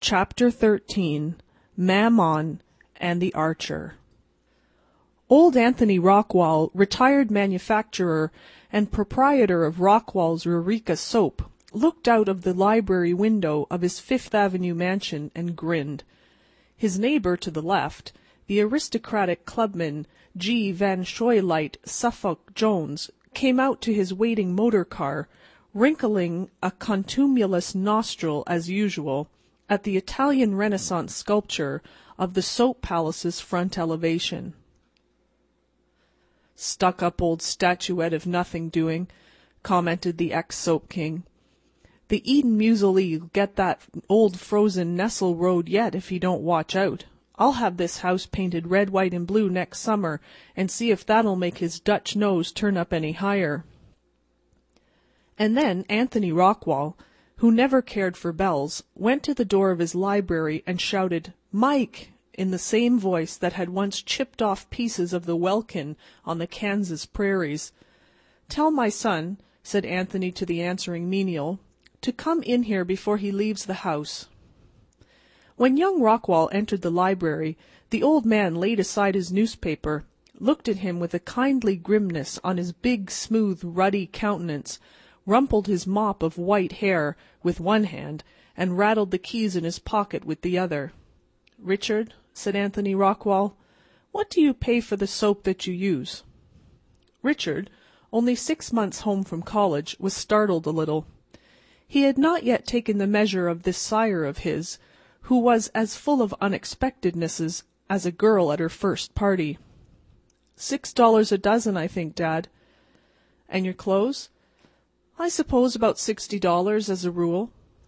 Chapter 13 Mammon and the Archer. Old Anthony Rockwall, retired manufacturer and proprietor of Rockwall's Eureka Soap, looked out of the library window of his Fifth Avenue mansion and grinned. His neighbor to the left, the aristocratic clubman G. Van Shoylite Suffolk Jones, came out to his waiting motor car, wrinkling a contumelious nostril as usual at the Italian Renaissance sculpture of the Soap Palace's front elevation. "Stuck-up old statuette of nothing doing," commented the ex-soap king. "The Eden Musee'll get that old frozen Nestle road yet if he don't watch out. I'll have this house painted red, white, and blue next summer, and see if that'll make his Dutch nose turn up any higher." And then Anthony Rockwall, who never cared for bells, went to the door of his library and shouted, "Mike!" in the same voice that had once chipped off pieces of the welkin on the Kansas prairies. "Tell my son," said Anthony to the answering menial, "to come in here before he leaves the house." When young Rockwall entered the library, the old man laid aside his newspaper, looked at him with a kindly grimness on his big, smooth, ruddy countenance, rumpled his mop of white hair with one hand, and rattled the keys in his pocket with the other. "Richard," said Anthony Rockwall, "what do you pay for the soap that you use?" Richard, only 6 months home from college, was startled a little. He had not yet taken the measure of this sire of his, who was as full of unexpectednesses as a girl at her first party. $6 a dozen, I think, Dad." "And your clothes?" "I suppose about $60 as a rule."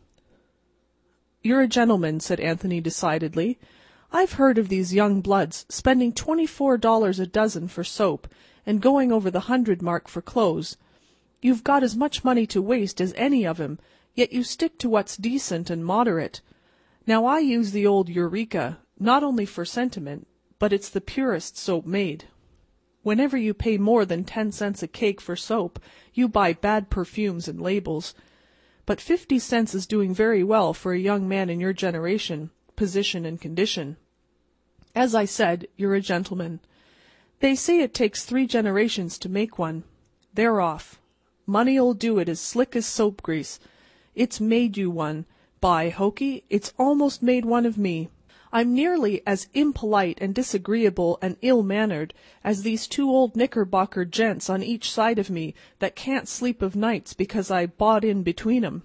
"You're a gentleman," said Anthony decidedly. "I've heard of these young bloods spending $24 a dozen for soap and going over the 100 mark for clothes. You've got as much money to waste as any of 'em, yet you stick to what's decent and moderate. Now I use the old Eureka, not only for sentiment, but it's the purest soap made. Whenever you pay more than 10 cents a cake for soap, you buy bad perfumes and labels. But 50 cents is doing very well for a young man in your generation, position, and condition. As I said, you're a gentleman. They say it takes 3 generations to make one. They're off. Money'll do it as slick as soap grease. It's made you one. By hokey, it's almost made one of me. I'm nearly as impolite and disagreeable and ill-mannered as these 2 old Knickerbocker gents on each side of me that can't sleep of nights because I bought in between 'em."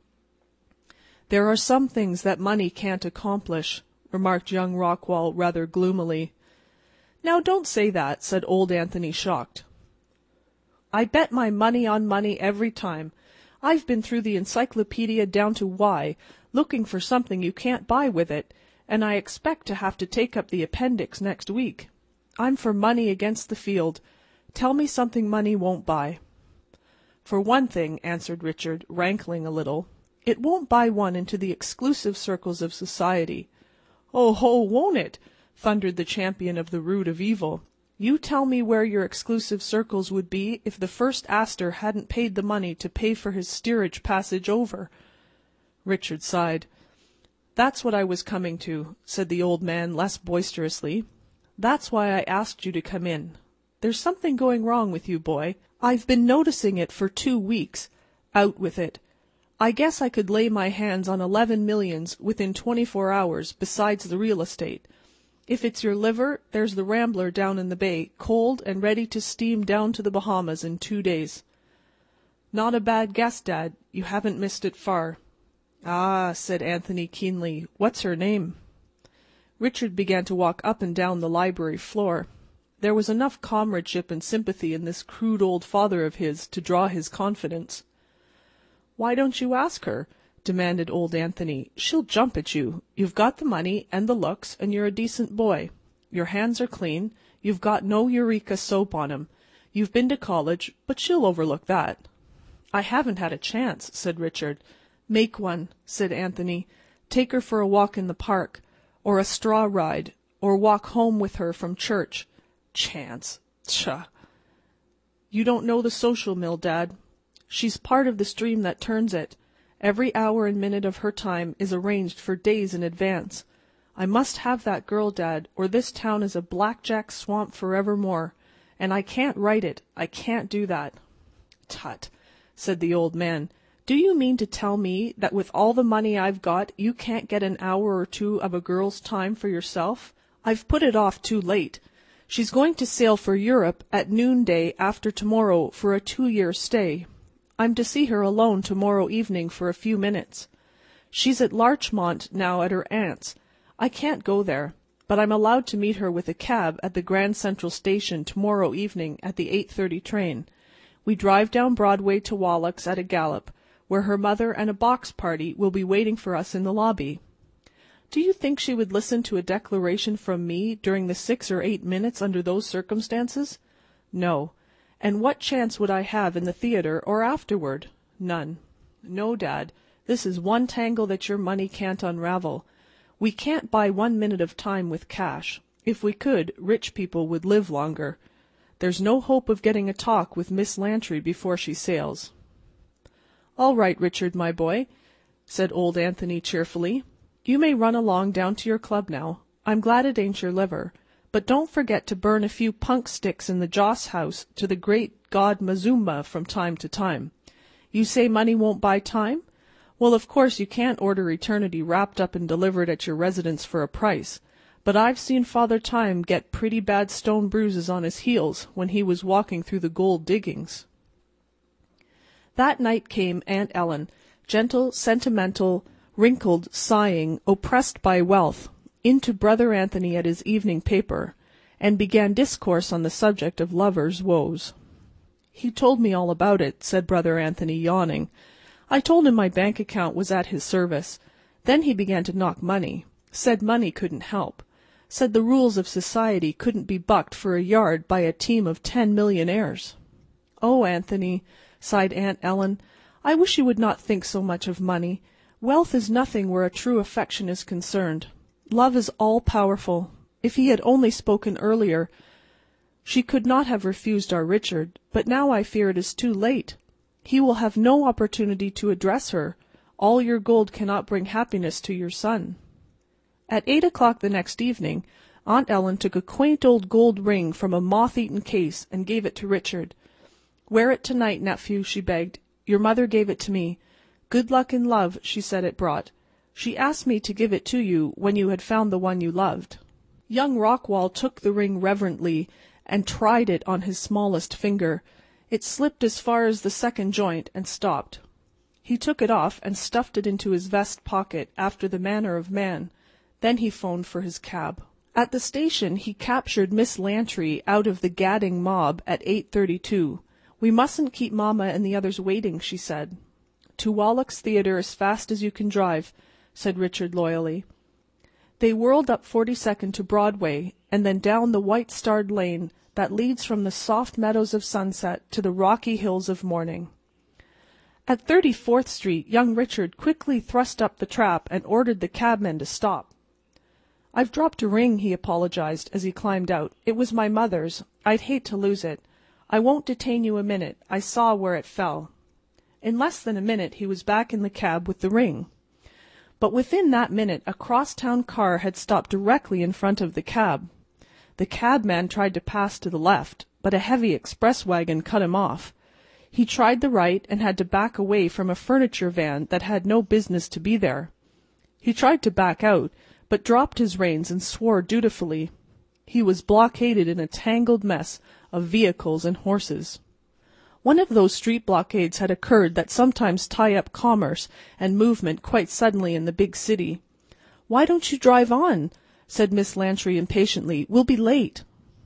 "There are some things that money can't accomplish," remarked young Rockwall rather gloomily. "Now don't say that," said old Anthony, shocked. "I bet my money on money every time. I've been through the encyclopedia down to Y, looking for something you can't buy with it, and I expect to have to take up the appendix next week. I'm for money against the field. Tell me something money won't buy." "For one thing," answered Richard, rankling a little, "it won't buy one into the exclusive circles of society." "Oh ho, won't it?" thundered the champion of the root of evil. "You tell me where your exclusive circles would be if the first Astor hadn't paid the money to pay for his steerage passage over." Richard sighed. "That's what I was coming to," said the old man less boisterously. "That's why I asked you to come in. There's something going wrong with you, boy. I've been noticing it for 2 weeks. Out with it. I guess I could lay my hands on 11 millions within 24 hours besides the real estate. If it's your liver, there's the Rambler down in the bay, cold and ready to steam down to the Bahamas in 2 days." "Not a bad guess, Dad. You haven't missed it far." "Ah," said Anthony keenly, "what's her name?" Richard began to walk up and down the library floor. There was enough comradeship and sympathy in this crude old father of his to draw his confidence. "Why don't you ask her?" demanded old Anthony. "She'll jump at you. You've got the money and the looks, and you're a decent boy. Your hands are clean. You've got no Eureka soap on 'em. You've been to college, but she'll overlook that." "I haven't had a chance," said Richard. "Make one," said Anthony. "Take her for a walk in the park, or a straw ride, or walk home with her from church. Chance! Tchah! You don't know the social mill, Dad. She's part of the stream that turns it, Every hour and minute of her time is arranged for days in advance. I must have that girl, Dad, or this town is a blackjack swamp forevermore. And I can't write it. I can't do that." "Tut," said the old man. "Do you mean to tell me that with all the money I've got you can't get an hour or two of a girl's time for yourself? I've put it off too late. She's going to sail for Europe at noonday after tomorrow for a 2-year stay. I'm to see her alone tomorrow evening for a few minutes. She's at Larchmont now at her aunt's. I can't go there, but I'm allowed to meet her with a cab at the Grand Central Station tomorrow evening at the 8:30 train. We drive down Broadway to Wallack's at a gallop, where her mother and a box party will be waiting for us in the lobby." "Do you think she would listen to a declaration from me during the 6 or 8 minutes under those circumstances? No. And what chance would I have in the theatre or afterward? None. No, Dad, this is one tangle that your money can't unravel. We can't buy 1 minute of time with cash. If we could, rich people would live longer. There's no hope of getting a talk with Miss Lantry before she sails." "All right, Richard, my boy," said old Anthony cheerfully. "You may run along down to your club now. I'm glad it ain't your liver. But don't forget to burn a few punk sticks in the Joss house to the great god Mazumba from time to time. You say money won't buy time? Well, of course you can't order eternity wrapped up and delivered at your residence for a price, but I've seen Father Time get pretty bad stone bruises on his heels when he was walking through the gold diggings." That night came Aunt Ellen, gentle, sentimental, wrinkled, sighing, oppressed by wealth, into Brother Anthony at his evening paper, and began discourse on the subject of lovers' woes. "He told me all about it," said Brother Anthony, yawning. "I told him my bank account was at his service. Then he began to knock money. Said money couldn't help. Said the rules of society couldn't be bucked for a yard by a team of 10 millionaires. "Oh, Anthony," sighed Aunt Ellen, "I wish you would not think so much of money. Wealth is nothing where a true affection is concerned. Love is all-powerful. If he had only spoken earlier, she could not have refused our Richard, but now I fear it is too late. He will have no opportunity to address her. All your gold cannot bring happiness to your son." At 8 o'clock the next evening, Aunt Ellen took a quaint old gold ring from a moth-eaten case and gave it to Richard. "Wear it tonight, nephew," she begged. "Your mother gave it to me. Good luck and love she said it brought. She asked me to give it to you when you had found the one you loved." Young Rockwall took the ring reverently and tried it on his smallest finger. It slipped as far as the second joint and stopped. He took it off and stuffed it into his vest pocket after the manner of man. Then he phoned for his cab. At the station he captured Miss Lantry out of the gadding mob at 8:32. "We mustn't keep Mamma and the others waiting," she said. "To Wallack's Theatre as fast as you can drive," said Richard loyally. They whirled up 42nd to Broadway, and then down the white-starred lane that leads from the soft meadows of sunset to the rocky hills of morning. At 34th Street young Richard quickly thrust up the trap and ordered the cabman to stop. "I've dropped a ring," he apologized as he climbed out. "It was my mother's. I'd hate to lose it. I won't detain you a minute. I saw where it fell." In less than a minute he was back in the cab with the ring. But within that minute a cross-town car had stopped directly in front of the cab. The cabman tried to pass to the left, but a heavy express wagon cut him off. He tried the right and had to back away from a furniture van that had no business to be there. He tried to back out, but dropped his reins and swore dutifully. He was blockaded in a tangled mess of vehicles and horses. One of those street blockades had occurred that sometimes tie up commerce and movement quite suddenly in the big city. "Why don't you drive on?" said Miss Lantry impatiently. "We'll be late."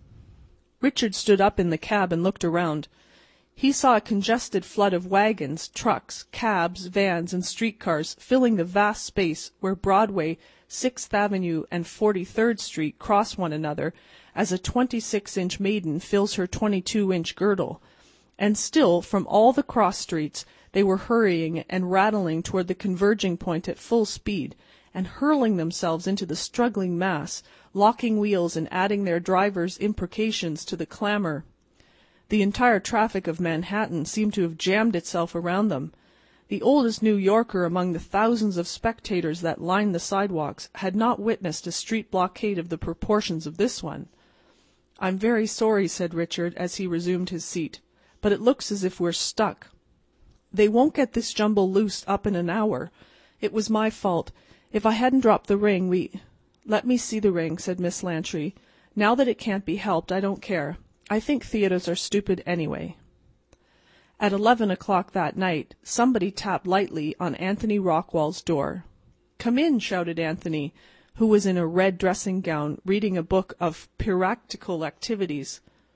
Richard stood up in the cab and looked around. He saw a congested flood of wagons, trucks, cabs, vans, and streetcars filling the vast space where Broadway, 6th Avenue, and 43rd Street cross one another as a 26-inch maiden fills her 22-inch girdle. And still, from all the cross streets, they were hurrying and rattling toward the converging point at full speed, and hurling themselves into the struggling mass, locking wheels and adding their drivers' imprecations to the clamor. The entire traffic of Manhattan seemed to have jammed itself around them. The oldest New Yorker among the thousands of spectators that lined the sidewalks had not witnessed a street blockade of the proportions of this one. "I'm very sorry," said Richard, as he resumed his seat, "but it looks as if we're stuck. They won't get this jumble loose up in an hour. It was my fault. If I hadn't dropped the ring, Let me see the ring," said Miss Lantry. "Now that it can't be helped, I don't care. I think theatres are stupid anyway." At 11 o'clock that night, somebody tapped lightly on Anthony Rockwall's door. "Come in," shouted Anthony, who was in a red dressing-gown, reading a book of piractical activities.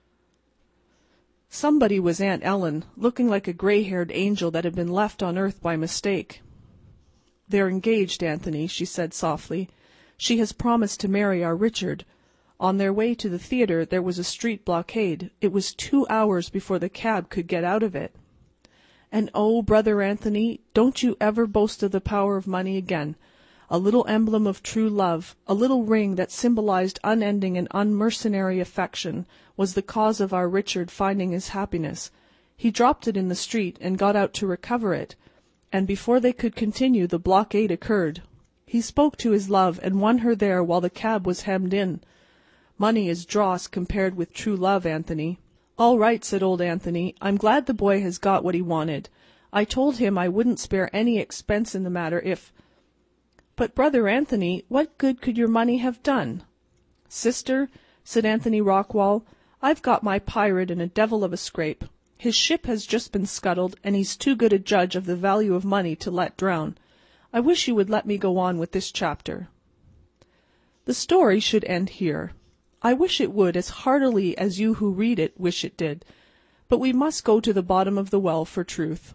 Somebody was Aunt Ellen, looking like a gray-haired angel that had been left on earth by mistake. "They're engaged, Anthony," she said softly. "She has promised to marry our Richard." On their way to the theatre there was a street blockade. It was 2 hours before the cab could get out of it. "And oh, brother Anthony, don't you ever boast of the power of money again. A little emblem of true love, a little ring that symbolized unending and unmercenary affection, was the cause of our Richard finding his happiness. He dropped it in the street and got out to recover it, and before they could continue the blockade occurred. He spoke to his love and won her there while the cab was hemmed in. Money is dross compared with true love, Anthony." "All right," said old Anthony. "I'm glad the boy has got what he wanted. I told him I wouldn't spare any expense in the matter if—" "But, brother Anthony, what good could your money have done?" "Sister," said Anthony Rockwall, "I've got my pirate in a devil of a scrape. His ship has just been scuttled, and he's too good a judge of the value of money to let drown. I wish you would let me go on with this chapter." The story should end here. I wish it would as heartily as you who read it wish it did, but we must go to the bottom of the well for truth.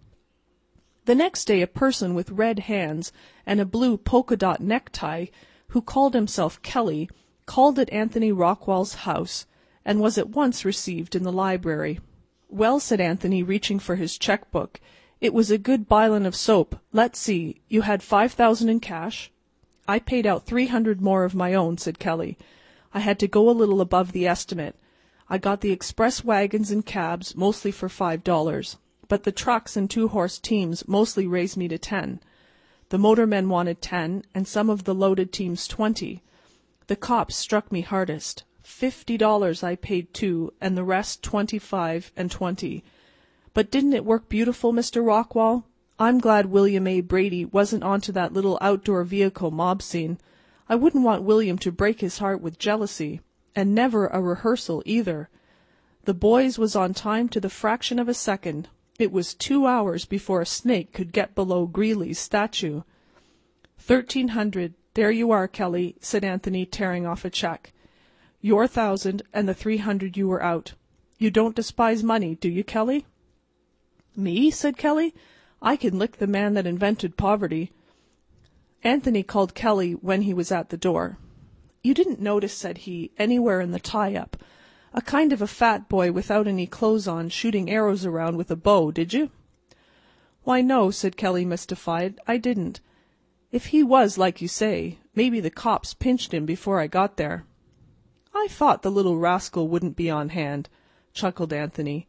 The next day a person with red hands and a blue polka-dot necktie, who called himself Kelly, called at Anthony Rockwall's house, and was at once received in the library. "Well," said Anthony, reaching for his cheque-book, "it was a good bilin of soap. Let's see, you had 5,000 in cash?" "I paid out 300 more of my own," said Kelly. "I had to go a little above the estimate. I got the express wagons and cabs, mostly for $5, but the trucks and 2-horse teams mostly raised me to 10. The motormen wanted 10, and some of the loaded teams 20. The cops struck me hardest. $50 I paid too, and the rest 25 and 20. But didn't it work beautiful, Mr. Rockwall? I'm glad William A. Brady wasn't onto that little outdoor vehicle mob scene. I wouldn't want William to break his heart with jealousy. And never a rehearsal either. The boys was on time to the fraction of a second. It was 2 hours before a snake could get below Greeley's statue." 1,300. There you are, Kelly," said Anthony, tearing off a cheque. "Your 1,000 and the 300 you were out. You don't despise money, do you, Kelly?" "Me?" said Kelly. "I can lick the man that invented poverty." Anthony called Kelly when he was at the door. "You didn't notice," said he, "anywhere in the tie-up, a kind of a fat boy without any clothes on shooting arrows around with a bow, did you?" "Why, no," said Kelly, mystified. "I didn't. If he was like you say, maybe the cops pinched him before I got there." "I thought the little rascal wouldn't be on hand," chuckled Anthony.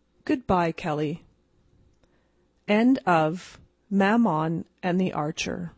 "Good-bye, Kelly." End of Mammon and the Archer.